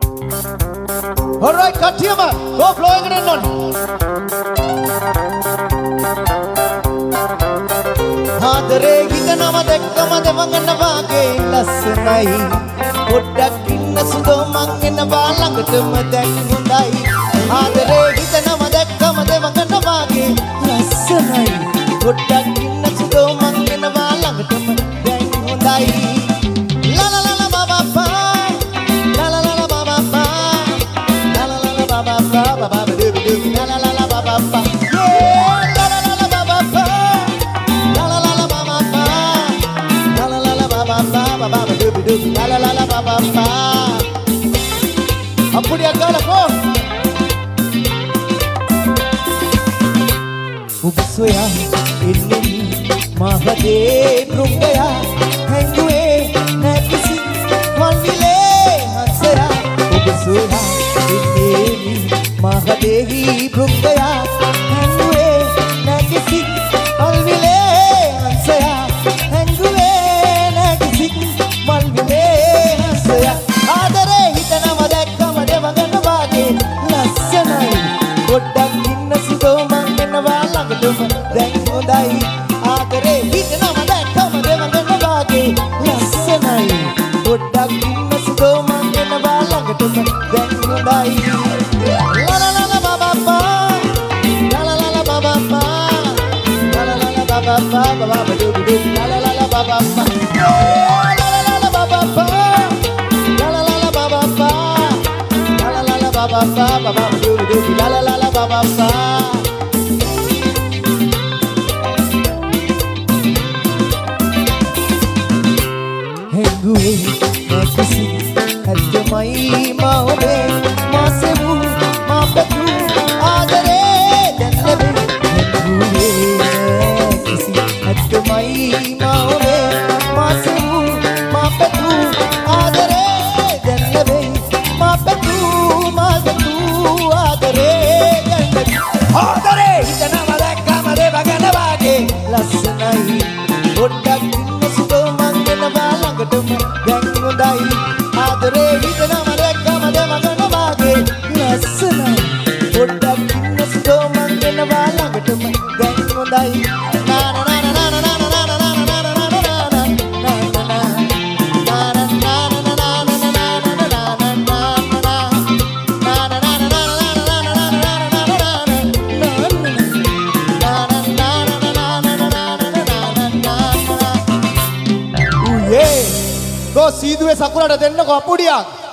Alright, කට්ටියම go flow එකට එන්න ඕනේ. ආදරේ හිතනම දැක්කම දෙවඟන වාගේ ලස්සනයි. පොඩ්ඩක් ඉන්න සුදෝ මං එනවා ළඟටම දැන් හොඳයි. ආදරේ හිතනම දැක්කම දෙවඟන වාගේ ලස්සනයි. පොඩ්ඩක් ඉන්න සුදෝ මං එනවා ළඟටම දැන් හොඳයි. ලා ලා ලා බබා පා ලා ලා ලා බබා පා ලා ලා ලා බබා පා බබා දු දු ලා ලා ලා බබා පා ලා ලා ලා බබා පා ලා ලා ලා බබා පා ලා ලා ලා බබා පා බබා දු දු ලා ලා ලා baba pa apudi agala ko ubsoya inni mahade brungaya hangue nakisi walvile hansaya ubsoya inni mahade brungaya hangue nakisi walvile hansaya hangue nakisi walvile ආදරේ හිතනම දැක්කම දෙවඟන වාගේ ලස්සනයි. පොඩ්ඩක් ඉන්න සුදෝ මං එනවා ළඟටම දැන් හොඳයි. ආදරේ හිතනම දැක්කම දෙවඟන වාගේ ලස්සනයි. පොඩ්ඩක් ඉන්න සුදෝ මං එනවා ළඟටම දැන් හොඳයි. ලා ලා ලා බබා පා ලා ලා ලා බබා පා ලා ලා ලා බබා පා බබා දු දු ලා ලා ලා බබා පා baba baba do do la la la baba pa hengue nakisi hatmai maobe masebu mapetu adare danlebe hengue nakisi hatmai maobe masebu mapetu adare danlebe mapetu ආදරේ හිතනම දැක්කම දෙවඟන වාගේ ලස්සනයි. පොඩ්ඩක් ඉන්න සුදෝ මං එනවා ළඟටම දැන් හොඳයි. ආදරේ හිතනම දැක්කම දෙවඟන වාගේ ලස්සනයි. පොඩ්ඩක් ඉන්න සුදෝ මං එනවා ළඟටම දැන් හොඳයි. නා නා නා නා නා නා සීදුවේ සකුරට දෙන්නකො අපුඩියක්